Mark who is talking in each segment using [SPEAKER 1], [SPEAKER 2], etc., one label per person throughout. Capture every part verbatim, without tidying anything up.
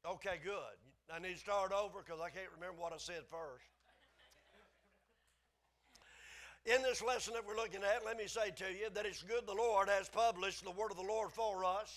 [SPEAKER 1] Okay, good. I need to start over because I can't remember what I said first. In this lesson that we're looking at, let me say to you that it's good the Lord has published the word of the Lord for us.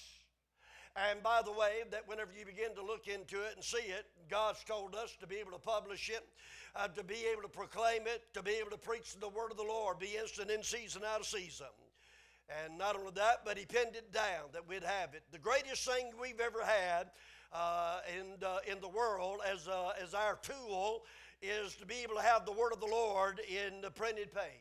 [SPEAKER 1] And by the way, that whenever you begin to look into it and see it, God's told us to be able to publish it, uh, to be able to proclaim it, to be able to preach the word of the Lord, be instant in season, out of season. And not only that, but he pinned it down that we'd have it. The greatest thing we've ever had uh, in, uh, in the world as, uh, as our tool is to be able to have the word of the Lord in the printed page.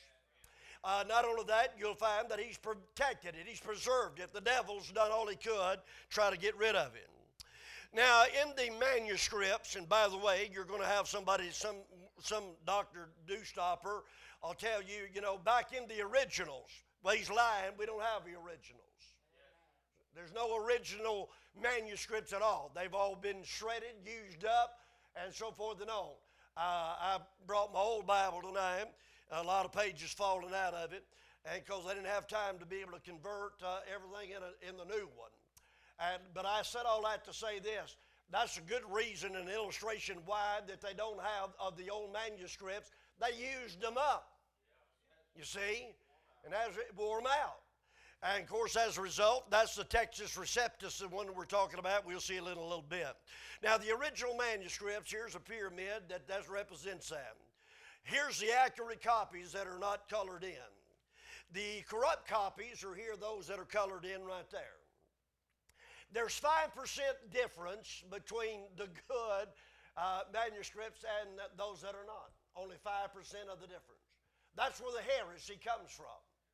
[SPEAKER 1] Uh, not only that, you'll find that he's protected it, he's preserved it. The devil's done all he could try to get rid of it. Now, in the manuscripts, and by the way, you're going to have somebody, some some Doctor Dewstopper, I'll tell you, you know, back in the originals, well, he's lying, we don't have the originals. There's no original manuscripts at all. They've all been shredded, used up, and so forth and on. Uh, I brought my old Bible tonight. A lot of pages falling out of it, and because I didn't have time to be able to convert uh, everything in, a, in the new one. And, but I said all that to say this. That's a good reason and illustration why that they don't have of the old manuscripts. They used them up, you see, and as it wore them out. And of course, as a result, that's the Textus Receptus, the one we're talking about. We'll see it in a little bit. Now, the original manuscripts, here's a pyramid that, that represents that. Here's the accurate copies that are not colored in. The corrupt copies are here, those that are colored in right there. There's five percent difference between the good uh, manuscripts and those that are not. Only five percent of the difference. That's where the heresy comes from.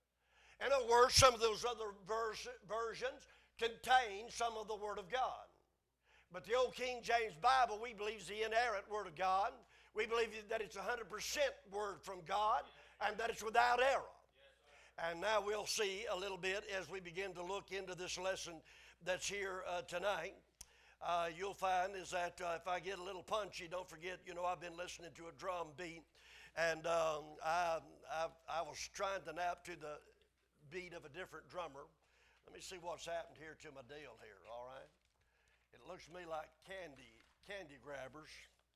[SPEAKER 1] In other words, some of those other vers- versions contain some of the Word of God. But the old King James Bible, we believe, is the inerrant Word of God. We believe that it's one hundred percent word from God and that it's without error. And now we'll see a little bit as we begin to look into this lesson that's here uh, tonight. Uh, you'll find is that uh, if I get a little punchy, don't forget, you know, I've been listening to a drum beat. And um, I, I, I was trying to nap to the beat of a different drummer. Let me see what's happened here to my deal here, all right? It looks to me like candy, candy grabbers.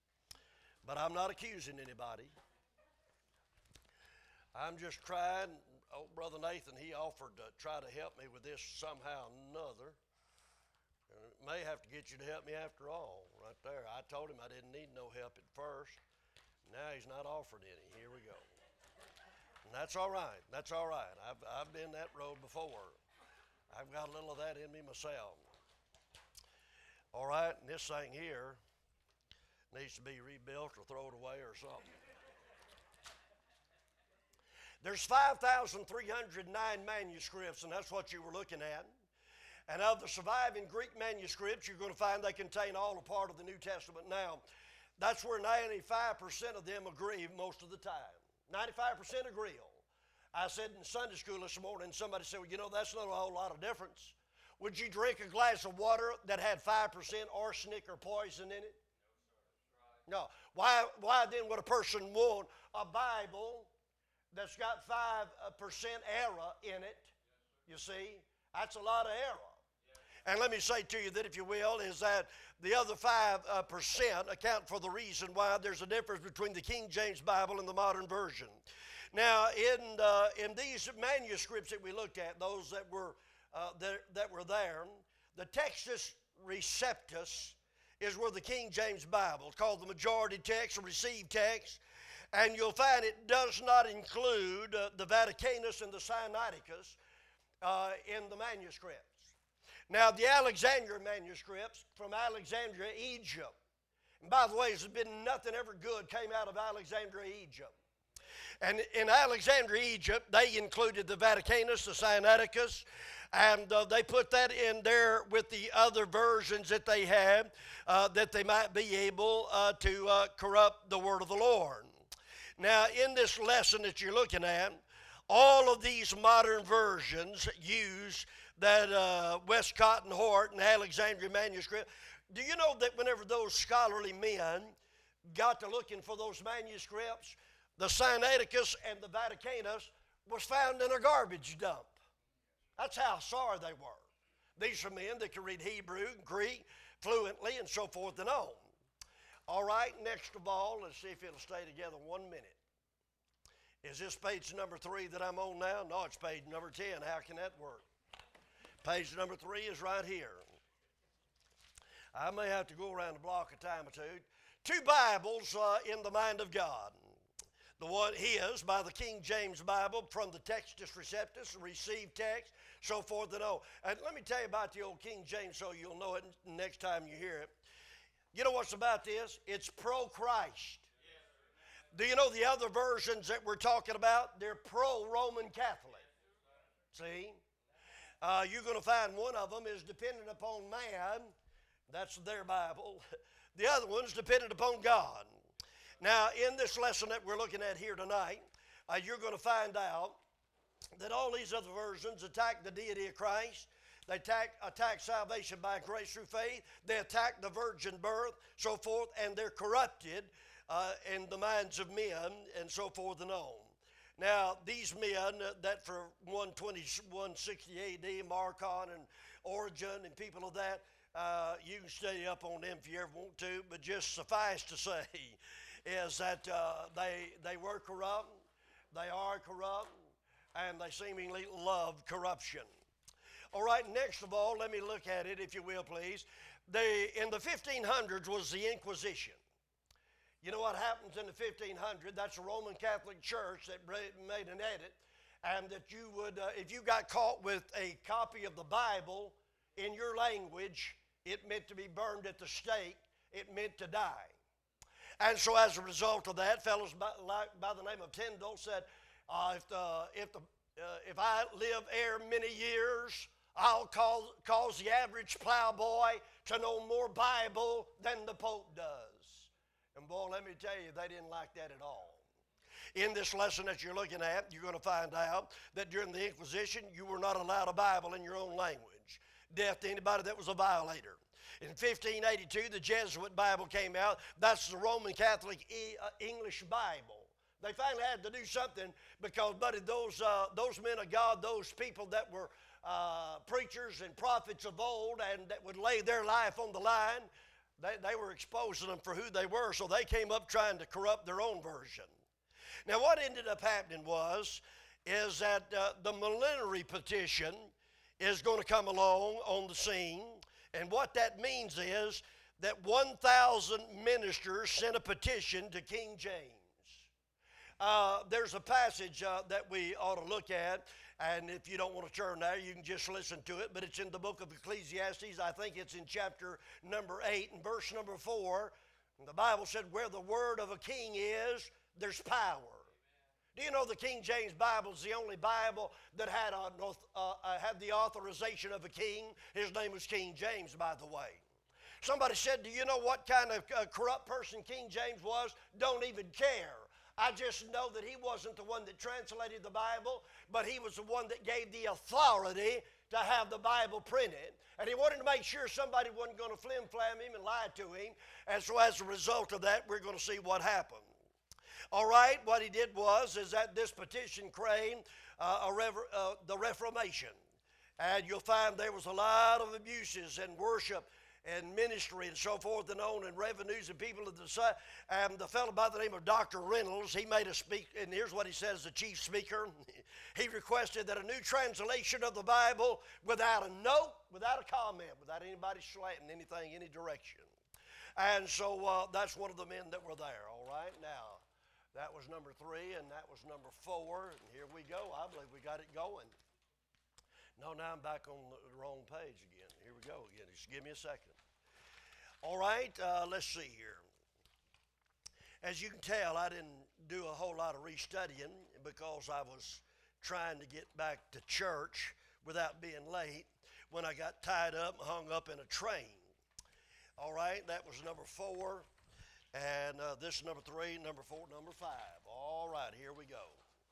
[SPEAKER 1] But I'm not accusing anybody. I'm just trying. Old Brother Nathan, he offered to try to help me with this somehow or another. And it may have to get you to help me after all, right there. I told him I didn't need no help at first. Now he's not offered any. Here we go. And that's all right. That's all right. I've, I've been that road before. I've got a little of that in me myself. All right, and this thing here needs to be rebuilt or thrown away or something. There's five thousand three hundred nine manuscripts, and that's what you were looking at. And of the surviving Greek manuscripts, you're going to find they contain all a part of the New Testament. Now, that's where ninety-five percent of them agree most of the time. ninety-five percent agree on. I said in Sunday school this morning, somebody said, well, you know, that's not a whole lot of difference. Would you drink a glass of water that had five percent arsenic or poison in it? No. Why, why then would a person want a Bible that's got five percent error in it? You see, that's a lot of error. And let me say to you that, if you will, is that the other five percent account for the reason why there's a difference between the King James Bible and the modern version. Now, in, uh, in these manuscripts that we looked at, those that were, uh, that, that were there, the Textus Receptus is where the King James Bible is called the majority text or received text, and you'll find it does not include uh, the Vaticanus and the Sinaiticus uh, in the manuscripts. Now, the Alexandria manuscripts from Alexandria, Egypt, and by the way, there's been nothing ever good came out of Alexandria, Egypt. And in Alexandria, Egypt, they included the Vaticanus, the Sinaiticus, and uh, they put that in there with the other versions that they had, uh, that they might be able uh, to uh, corrupt the word of the Lord. Now, in this lesson that you're looking at, all of these modern versions use that uh, Westcott and Hort and Alexandria manuscript. Do you know that whenever those scholarly men got to looking for those manuscripts, the Sinaiticus and the Vaticanus was found in a garbage dump? That's how sorry they were. These are men that could read Hebrew, Greek, fluently and so forth and on. All right, next of all, let's see if it'll stay together one minute. Is this page number three that I'm on now? No, it's page number ten. How can that work? Page number three is right here. I may have to go around the block a time or two. Two Bibles uh, in the mind of God. The one is by the King James Bible from the Textus Receptus, received text, so forth and on. And let me tell you about the old King James so you'll know it next time you hear it. You know what's about this? It's pro-Christ. Do you know the other versions that we're talking about? They're pro-Roman Catholic. See? Uh, you're going to find one of them is dependent upon man. That's their Bible. The other one's dependent upon God. Now, in this lesson that we're looking at here tonight, uh, you're going to find out that all these other versions attack the deity of Christ. They attack, attack salvation by grace through faith. They attack the virgin birth, so forth, and they're corrupted uh, in the minds of men, and so forth and on. Now, these men uh, that for one twenty, one sixty A D, Marcion and Origen and people of that, uh, you can study up on them if you ever want to, but just suffice to say is that uh, they, they were corrupt, they are corrupt, and they seemingly love corruption. All right, next of all, let me look at it, if you will, please. They, in the fifteen hundreds was the Inquisition. You know what happens in the fifteen hundreds? That's a Roman Catholic Church that made an edit, and that you would, uh, if you got caught with a copy of the Bible in your language, it meant to be burned at the stake. It meant to die. And so as a result of that, fellows by, like, by the name of Tyndale said, uh, if, the, if, the, uh, if I live ere many years, I'll cause, cause the average plowboy to know more Bible than the Pope does. And boy, let me tell you, they didn't like that at all. In this lesson that you're looking at, you're going to find out that during the Inquisition, you were not allowed a Bible in your own language. Death to anybody that was a violator. In fifteen eighty-two, the Jesuit Bible came out. That's the Roman Catholic e- uh, English Bible. They finally had to do something because, buddy, those, uh, those men of God, those people that were uh, preachers and prophets of old and that would lay their life on the line, they, they were exposing them for who they were, so they came up trying to corrupt their own version. Now, what ended up happening was, is that uh, the millenary petition is going to come along on the scene. And what that means is that one thousand ministers sent a petition to King James. Uh, there's a passage uh, that we ought to look at, and if you don't want to turn there, you can just listen to it, but it's in the book of Ecclesiastes. I think it's in chapter number eight and verse number four. And the Bible said, where the word of a king is, there's power. Do you know the King James Bible is the only Bible that had, a, uh, uh, had the authorization of a king? His name was King James, by the way. Somebody said, do you know what kind of uh, corrupt person King James was? Don't even care. I just know that he wasn't the one that translated the Bible, but he was the one that gave the authority to have the Bible printed. And he wanted to make sure somebody wasn't going to flim-flam him and lie to him. And so as a result of that, we're going to see what happened. All right, what he did was, is that this petition claimed uh, a rever- uh, the Reformation. And you'll find there was a lot of abuses and worship and ministry and so forth and on, and revenues and people of the side. And the fellow by the name of Doctor Reynolds, he made a speak, and here's what he says, the chief speaker. He requested that a new translation of the Bible without a note, without a comment, without anybody slanting anything, any direction. And so uh, that's one of the men that were there, all right? Now, that was number three, and that was number four, and here we go. I believe we got it going. No, now I'm back on the wrong page again. Here we go again. Just give me a second. All right, uh, let's see here. As you can tell, I didn't do a whole lot of restudying because I was trying to get back to church without being late when I got tied up and hung up in a train. All right, that was number four. And uh, this is number three, number four, number five. All right, here we go.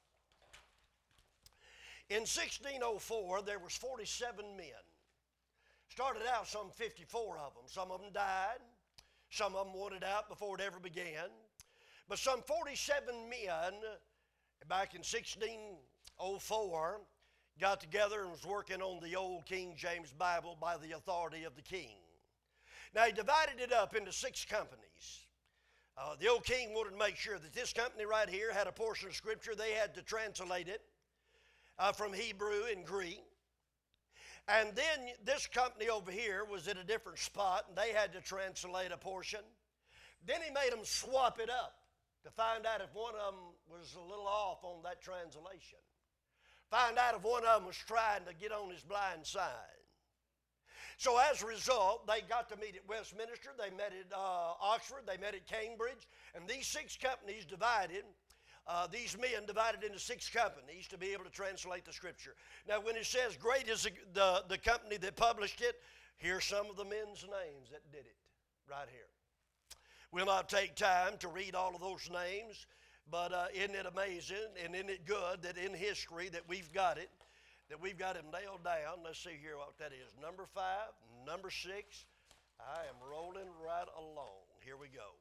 [SPEAKER 1] In sixteen oh four, there was forty-seven men. Started out some fifty-four of them. Some of them died. Some of them wanted out before it ever began. But some forty-seven men back in sixteen oh four got together and was working on the old King James Bible by the authority of the king. Now, he divided it up into six companies. Uh, the old king wanted to make sure that this company right here had a portion of Scripture. They had to translate it uh, from Hebrew and Greek. And then this company over here was at a different spot, and they had to translate a portion. Then he made them swap it up to find out if one of them was a little off on that translation. Find out if one of them was trying to get on his blind side. So as a result, they got to meet at Westminster, they met at uh, Oxford, they met at Cambridge, and these six companies divided, uh, these men divided into six companies to be able to translate the Scripture. Now when it says great is the, the, the company that published it, here's some of the men's names that did it right here. We'll not take time to read all of those names, but uh, isn't it amazing and isn't it good that in history that we've got it, that we've got him nailed down. Let's see here what that is. Number five, number six. I am rolling right along. Here we go.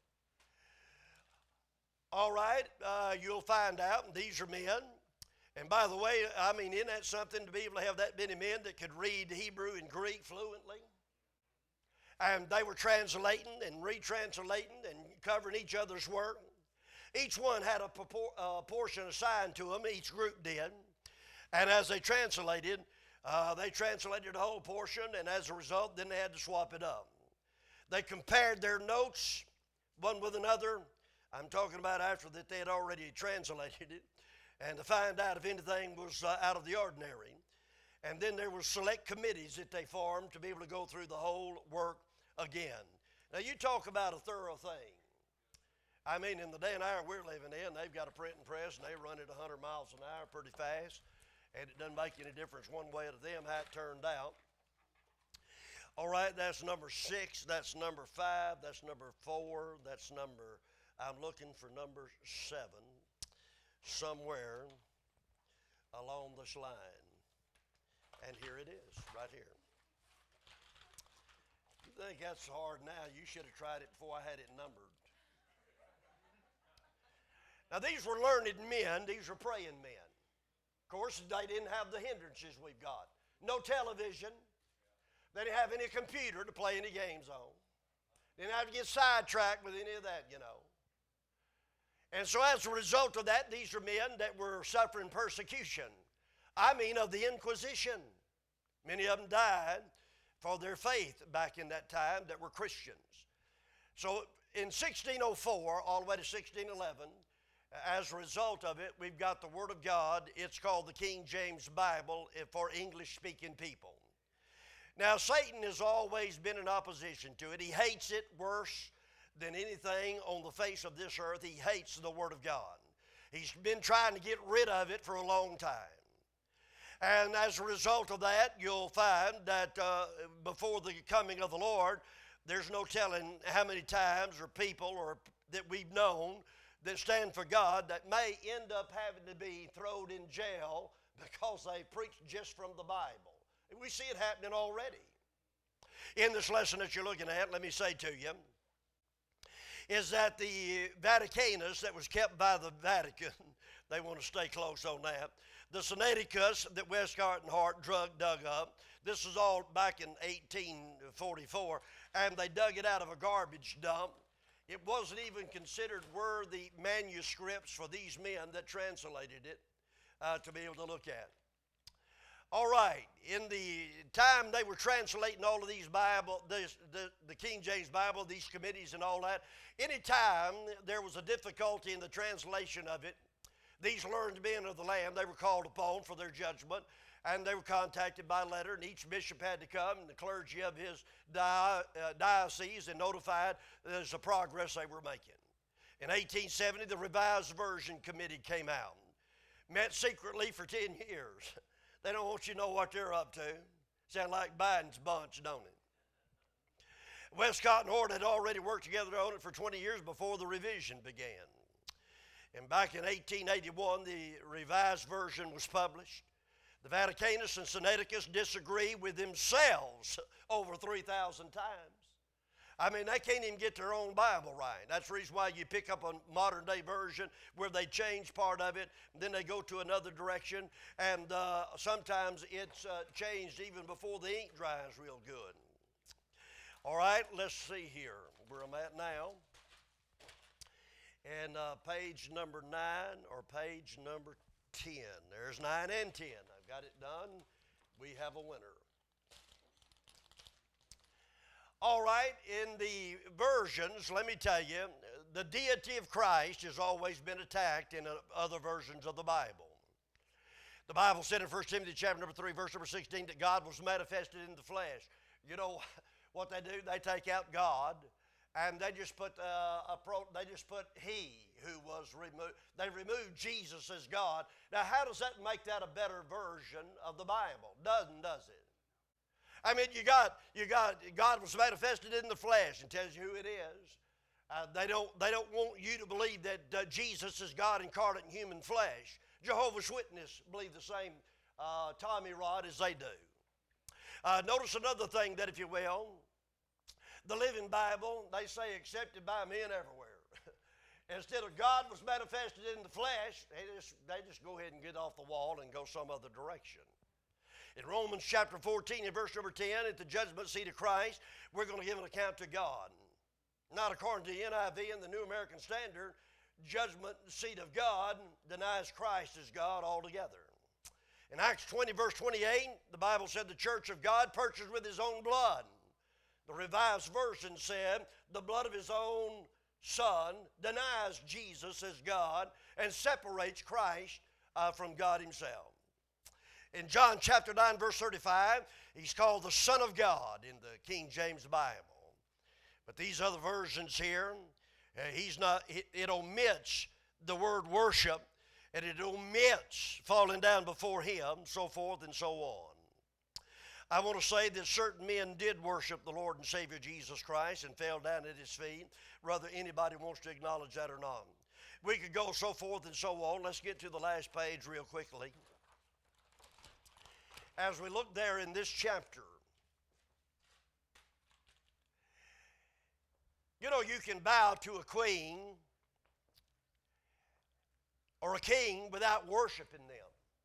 [SPEAKER 1] All right, uh, you'll find out, these are men. And by the way, I mean, isn't that something to be able to have that many men that could read Hebrew and Greek fluently? And they were translating and retranslating and covering each other's work. Each one had a propor- uh, portion assigned to them, each group did. And as they translated, uh, they translated the whole portion, and as a result, then they had to swap it up. They compared their notes one with another. I'm talking about after that they had already translated it, and to find out if anything was uh, out of the ordinary. And then there were select committees that they formed to be able to go through the whole work again. Now you talk about a thorough thing. I mean, in the day and hour we're living in, they've got a printing press, and they run it one hundred miles an hour pretty fast. And it doesn't make any difference one way to them how it turned out. All right, that's number six. That's number five. That's number four. That's number, I'm looking for number seven somewhere along this line. And here it is, right here. You think that's hard now? You should have tried it before I had it numbered. Now, these were learned men. These were praying men. Of course, they didn't have the hindrances we've got. No television. They didn't have any computer to play any games on. They didn't have to get sidetracked with any of that, you know. And so as a result of that, these are men that were suffering persecution. I mean of the Inquisition. Many of them died for their faith back in that time that were Christians. So in sixteen oh four all the way to sixteen eleven, as a result of it, we've got the Word of God. It's called the King James Bible for English-speaking people. Now, Satan has always been in opposition to it. He hates it worse than anything on the face of this earth. He hates the Word of God. He's been trying to get rid of it for a long time. And as a result of that, you'll find that uh, before the coming of the Lord, there's no telling how many times or people or that we've known that stand for God that may end up having to be thrown in jail because they preached just from the Bible. We see it happening already. In this lesson that you're looking at, let me say to you, is that the Vaticanus that was kept by the Vatican, they want to stay close on that, the Sinaiticus that Westcott and Hart drug, dug up, this is all back in eighteen forty-four, and they dug it out of a garbage dump. It wasn't even considered worthy manuscripts for these men that translated it uh, to be able to look at. All right, in the time they were translating all of these Bible, this, the, the King James Bible, these committees and all that, any time there was a difficulty in the translation of it, these learned men of the land, they were called upon for their judgment, and they were contacted by letter, and each bishop had to come, and the clergy of his di- uh, diocese, and notified there's the progress they were making. In eighteen seventy, the Revised Version Committee came out, met secretly for ten years. They don't want you to know what they're up to. Sound like Biden's bunch, don't it? Westcott and Hort had already worked together on it for twenty years before the revision began. And back in eighteen eighty-one, the Revised Version was published. The Vaticanus and Sinaiticus disagree with themselves over three thousand times. I mean, they can't even get their own Bible right. That's the reason why you pick up a modern-day version where they change part of it, and then they go to another direction, and uh, sometimes it's uh, changed even before the ink dries real good. All right, let's see here where I'm at now. And uh, page number nine or page number ten. There's nine and ten. I've got it done. We have a winner. All right, in the versions, let me tell you, the deity of Christ has always been attacked in other versions of the Bible. The Bible said in First Timothy chapter number three, verse number sixteen, that God was manifested in the flesh. You know what they do? They take out God and they just put uh, a pro, they just put He who was removed. They removed Jesus as God. Now, how does that make that a better version of the Bible? Doesn't, does it? I mean, you got you got God was manifested in the flesh and tells you who it is. Uh, they don't they don't want you to believe that uh, Jesus is God incarnate in human flesh. Jehovah's Witnesses believe the same uh, Tommy Rod as they do. Uh, notice another thing that, if you will, the Living Bible, they say accepted by men everywhere. Instead of God was manifested in the flesh, they just, they just go ahead and get off the wall and go some other direction. In Romans chapter fourteen and verse number ten, at the judgment seat of Christ, we're going to give an account to God. Not according to the N I V and the New American Standard, judgment seat of God denies Christ as God altogether. In Acts twenty, verse twenty-eight, the Bible said the church of God purchased with his own blood. The Revised Version said the blood of his own Son denies Jesus as God and separates Christ uh, from God himself. In John chapter nine, verse thirty-five, he's called the Son of God in the King James Bible. But these other versions here, uh, he's not, it, it omits the word worship, and it omits falling down before him, so forth and so on. I want to say that certain men did worship the Lord and Savior Jesus Christ and fell down at his feet, whether anybody wants to acknowledge that or not. We could go so forth and so on. Let's get to the last page real quickly. As we look there in this chapter, you know, you can bow to a queen or a king without worshiping them.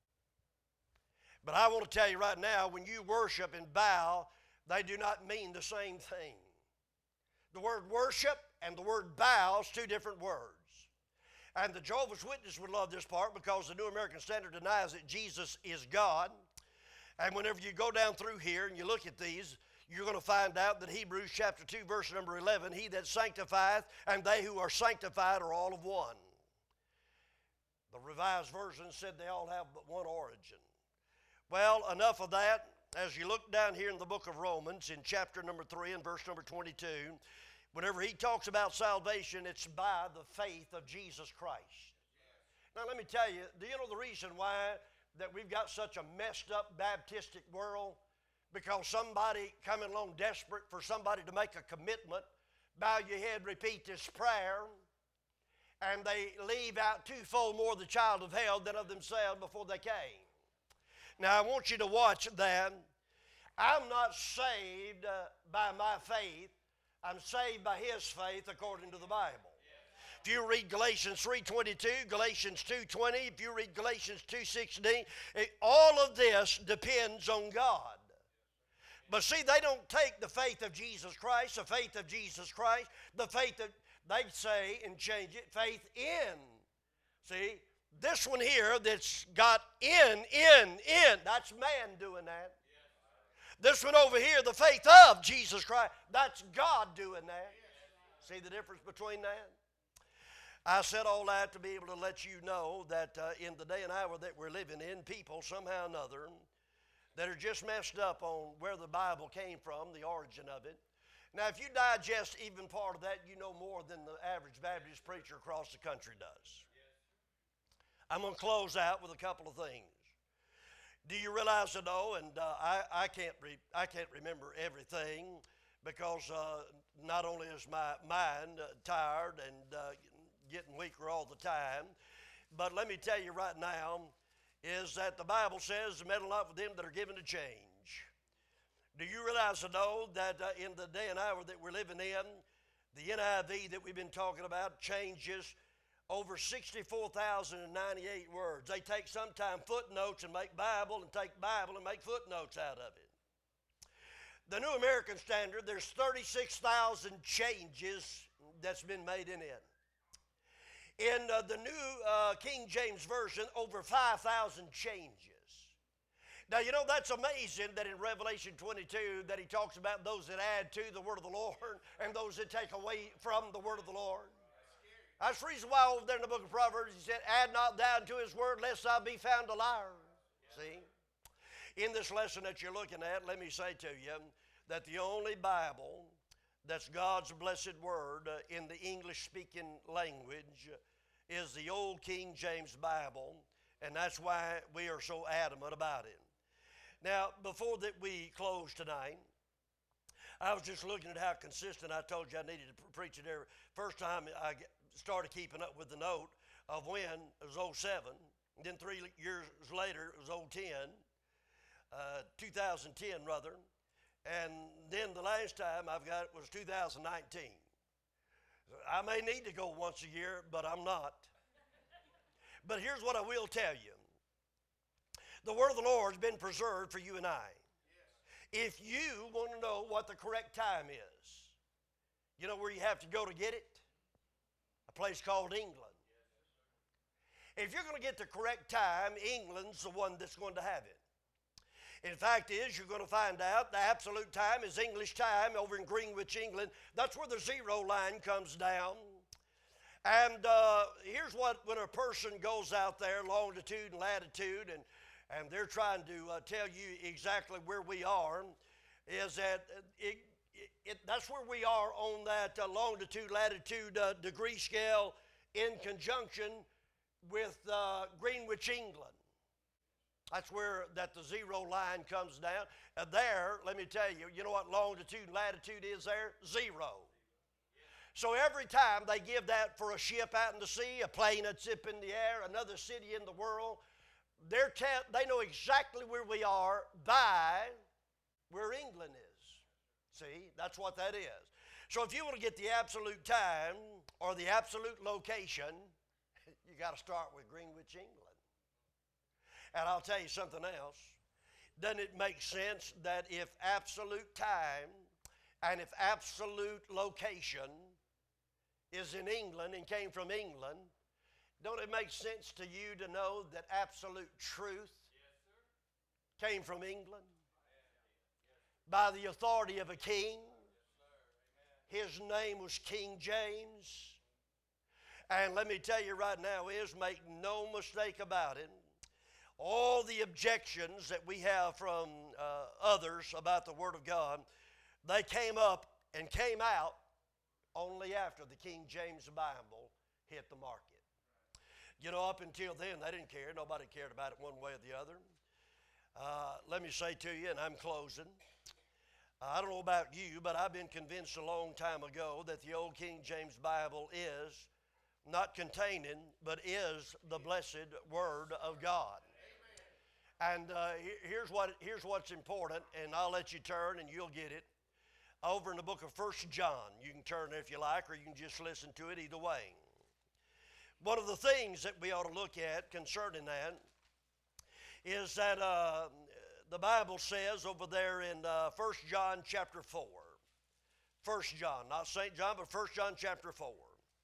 [SPEAKER 1] But I want to tell you right now, when you worship and bow, they do not mean the same thing. The word worship and the word bow is two different words. And the Jehovah's Witnesses would love this part because the New American Standard denies that Jesus is God. And whenever you go down through here and you look at these, you're going to find out that Hebrews chapter two, verse number eleven, he that sanctifieth and they who are sanctified are all of one. The Revised Version said they all have but one origin. Well, enough of that. As you look down here in the book of Romans in chapter number three and verse number twenty-two, whenever he talks about salvation, it's by the faith of Jesus Christ. Now let me tell you, do you know the reason why that we've got such a messed up Baptistic world? Because somebody coming along desperate for somebody to make a commitment, bow your head, repeat this prayer, and they leave out twofold more the child of hell than of themselves before they came. Now, I want you to watch that. I'm not saved uh, by my faith. I'm saved by his faith according to the Bible. If you read Galatians three twenty-two, Galatians two twenty, if you read Galatians two sixteen, it, all of this depends on God. But see, they don't take the faith of Jesus Christ, the faith of Jesus Christ, the faith that they say and change it, faith in. See? This one here that's got in, in, in, that's man doing that. This one over here, the faith of Jesus Christ, that's God doing that. See the difference between that? I said all that to be able to let you know that uh, in the day and hour that we're living in, people somehow or another that are just messed up on where the Bible came from, the origin of it. Now, if you digest even part of that, you know more than the average Baptist preacher across the country does. I'm going to close out with a couple of things. Do you realize that, though, and uh, I, I, can't re, I can't remember everything because uh, not only is my mind uh, tired and uh, getting weaker all the time, but let me tell you right now is that the Bible says, meddle not with them that are given to change. Do you realize, though, that uh, in the day and hour that we're living in, the N I V that we've been talking about changes over sixty-four thousand ninety-eight words. They take sometimes footnotes and make Bible and take Bible and make footnotes out of it. The New American Standard, there's thirty-six thousand changes that's been made in it. In uh, the New uh, King James Version, over five thousand changes. Now, you know, that's amazing that in Revelation twenty-two that he talks about those that add to the word of the Lord and those that take away from the word of the Lord. That's the reason why over there in the book of Proverbs he said, add not thou unto his word, lest thou be found a liar. See? In this lesson that you're looking at, let me say to you that the only Bible that's God's blessed word uh, in the English-speaking language is the old King James Bible, and that's why we are so adamant about it. Now, before that we close tonight, I was just looking at how consistent I told you I needed to preach it every. First time I started keeping up with the note of when it was oh seven, and then three years later it was oh ten, uh, two thousand ten rather, and then the last time I've got was two thousand nineteen. I may need to go once a year, but I'm not. But here's what I will tell you. The word of the Lord has been preserved for you and I. If you want to know what the correct time is, you know where you have to go to get it? A place called England. If you're going to get the correct time, England's the one that's going to have it. In fact is, you're going to find out the absolute time is English time over in Greenwich, England. That's where the zero line comes down. And uh, here's what, when a person goes out there, longitude and latitude, and and they're trying to uh, tell you exactly where we are, is that it, it, it, that's where we are on that uh, longitude, latitude uh, degree scale in conjunction with uh, Greenwich, England. That's where that the zero line comes down. And there, let me tell you, you know what longitude and latitude is there? Zero. So every time they give that for a ship out in the sea, a plane that's up in the air, another city in the world, They're te- they know exactly where we are by where England is. See, that's what that is. So if you want to get the absolute time or the absolute location, you got to start with Greenwich, England. And I'll tell you something else. Doesn't it make sense that if absolute time and if absolute location is in England and came from England, don't it make sense to you to know that absolute truth yes, came from England? By the authority of a king. Yes, his name was King James. And let me tell you right now is, make no mistake about it, all the objections that we have from uh, others about the Word of God, they came up and came out only after the King James Bible hit the market. You know, up until then, they didn't care. Nobody cared about it one way or the other. Uh, let me say to you, and I'm closing, uh, I don't know about you, but I've been convinced a long time ago that the old King James Bible is not containing, but is the blessed Word of God. Amen. And uh, here's what here's what's important, and I'll let you turn and you'll get it. Over in the book of First John, you can turn if you like, or you can just listen to it either way. One of the things that we ought to look at concerning that is that uh, the Bible says over there in uh, First John chapter four. First John, not Saint John, but First John chapter four.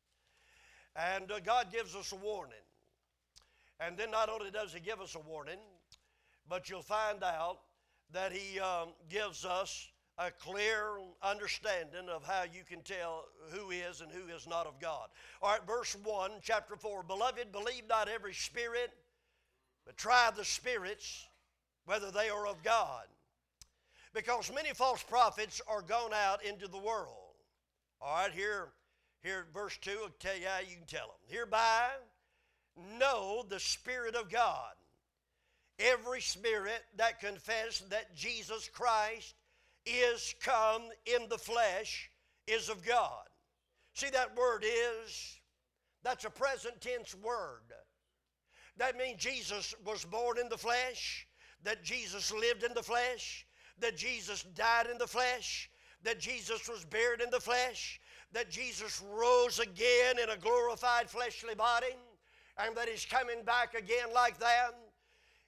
[SPEAKER 1] And uh, God gives us a warning. And then not only does he give us a warning, but you'll find out that he um, gives us a clear understanding of how you can tell who is and who is not of God. All right, verse one, chapter four. Beloved, believe not every spirit, but try the spirits, whether they are of God. Because many false prophets are gone out into the world. All right, here, here verse two will tell you how you can tell them. Hereby know the Spirit of God. Every spirit that confess that Jesus Christ is come in the flesh is of God. See, that word is, that's a present tense word. That means Jesus was born in the flesh, that Jesus lived in the flesh, that Jesus died in the flesh, that Jesus was buried in the flesh, that Jesus rose again in a glorified fleshly body, and that he's coming back again like that.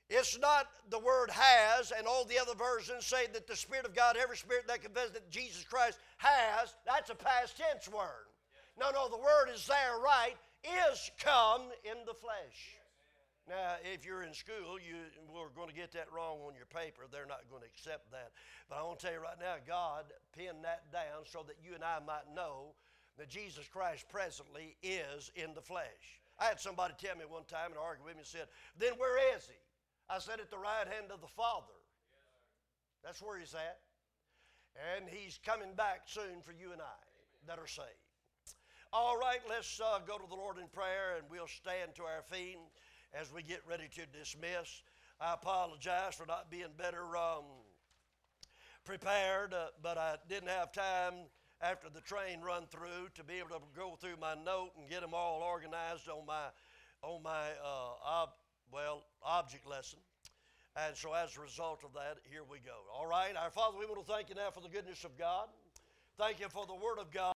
[SPEAKER 1] It's not the word has, and all the other versions say that the Spirit of God, every spirit that confesses that Jesus Christ has, that's a past tense word. No, no, the word is there, right, is come in the flesh. Now, if you're in school, you are going to get that wrong on your paper. They're not going to accept that. But I want to tell you right now, God pinned that down so that you and I might know that Jesus Christ presently is in the flesh. I had somebody tell me one time and argue with me and said, then where is he? I said, at the right hand of the Father. That's where he's at. And he's coming back soon for you and I that are saved. All right, let's uh, go to the Lord in prayer, and we'll stand to our feet as we get ready to dismiss. I apologize for not being better um, prepared, uh, but I didn't have time after the train run through to be able to go through my note and get them all organized on my on my uh, ob, well object lesson. And so as a result of that, here we go. All right, our Father, we want to thank you now for the goodness of God. Thank you for the Word of God.